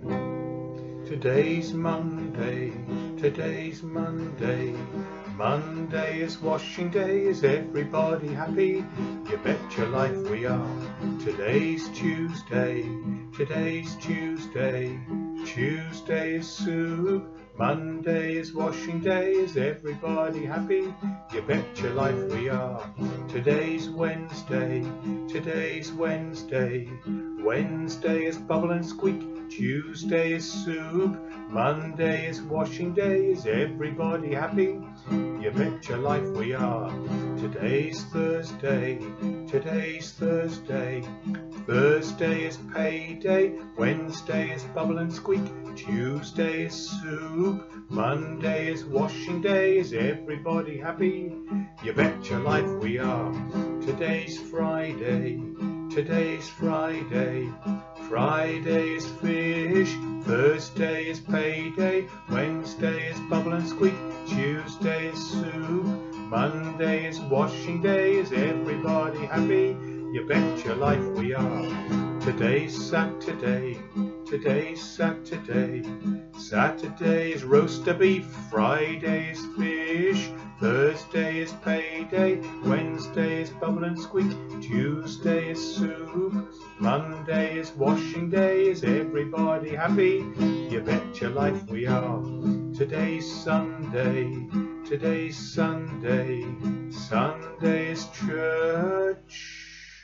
Today's Monday, today's Monday. Monday is washing day, is everybody happy? You bet your life we are. Today's Tuesday, today's Tuesday. Tuesday is soup, Monday is washing day, is everybody happy? You bet your life we are. Today's Wednesday, today's Wednesday. Wednesday is bubble and squeak, Tuesday is soup, Monday is washing day, is everybody happy? You bet your life we are. Today's Thursday, today's Thursday. Thursday is payday, Wednesday is bubble and squeak, Tuesday is soup, Monday is washing day, is everybody happy? You bet your life we are. Today's Friday, today's Friday. Friday is fish, Thursday is payday, Wednesday is bubble and squeak, Tuesday is soup, Monday is washing day, is everybody happy? You bet your life we are. Today's Saturday, today's Saturday. Saturday is roast a beef, Friday is fish, Thursday is payday, Wednesday is bubble and squeak, Tuesday is soup, Monday is washing day, is everybody happy? You bet your life we are. Today's Sunday, today's Sunday. Sunday is church.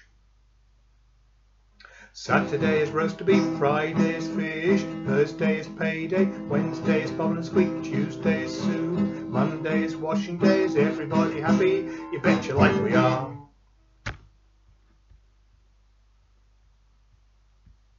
Saturday is roast beef, Friday is fish, Thursday is payday, Wednesday is bubble and squeak, Tuesday is soup, Monday is washing day, is everybody happy? You bet your life we are.